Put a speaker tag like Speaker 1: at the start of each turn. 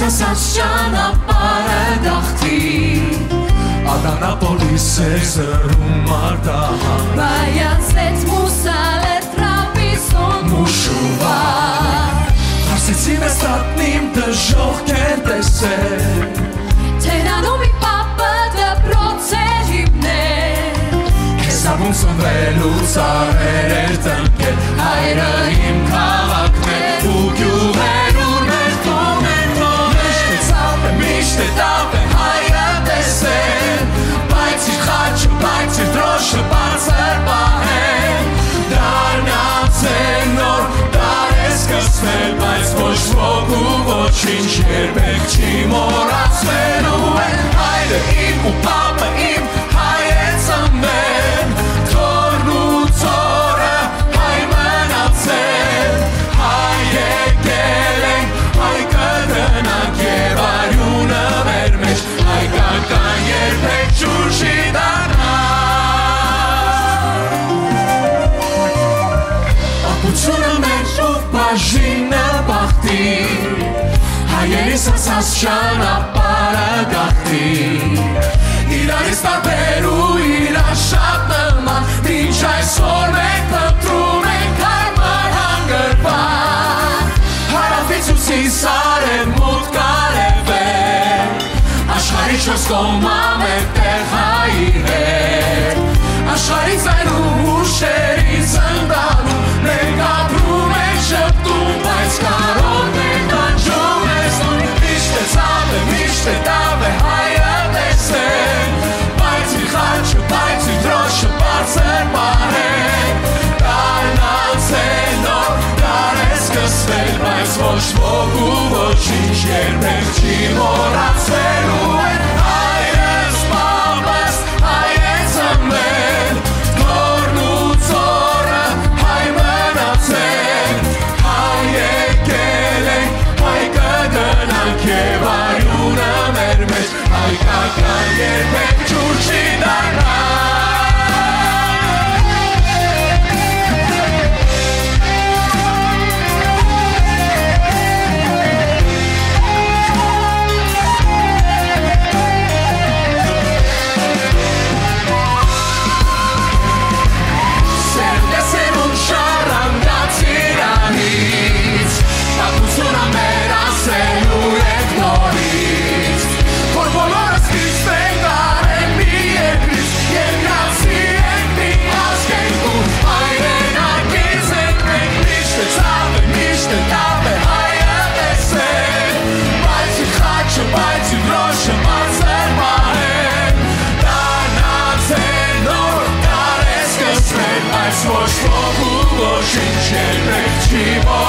Speaker 1: ասաս ճանապարհը գաղթի Ադանապոլիս էր զրում արտահան
Speaker 2: Բայացեց մուսալը տրապիսոն
Speaker 1: Մուշուվա Հարսեցի մեզ տատնիմ դժող կեր տեսել
Speaker 2: Թերանում մի պապը դպրոց էր հիմնել
Speaker 1: Քեզավում սնվելուց արեր էր տնկել Հայրը իմ քաղաքն է ու գյուղեր ուր մեր տոն է Միշտ է ծավ է, միշտ է տավ է հայրը տեսել Բայց իր խաչը, բայց իր դրոշը բարձր պահել Դարնած է նոր, դար է սկսվել Բայց ոչ ոք ու ոչինչ երբեք չի մոռացվելու է Հայրը իմ ու պապը իմ հայ է ծնվել Թորն ու ծորը հայ մնացել Հայ եկել ենք, հայ կգնանք և արյունը մեր մեջ Հայ կական երբեք ջուր չի դառնա Ապությունը մեր ու բաժինը բախտի Հայերիս ասաս ճանապարհը գաղթի Իրարից տարբեր ու իրար շատ նման Մինչ այսօր մենք փնտրում ենք հարմար հանգրվան Հարավից ուսիս արևմուտք արևել Աշխարհի չորս կողմա մեկտեղ հայի հետ Աշխարհից այնում ուշերից ընդանում Մենք ապրում ենք շպտում Բայց կարող ենք անջում ես նույն Միշտ է ծավ է, միշտ է տավ է հայը տեսել Բայց իր խաչը, բայց իր դրոշը բարձր պահել Դարնած է նոր, դար է սկսվել Բայց ոչ ոք ու ոչինչ երբեք չի մոռացվելու է Հայրս, պապս, հայ է ծնվել Թորն ու ծորը հայ մնացել Հայ եկել ենք, հայ կգնանք և արյունը մեր մեջ Հայ կական երբեք ջուր չի դառնա Ոչ ոք ու ոչինչ երբեք չի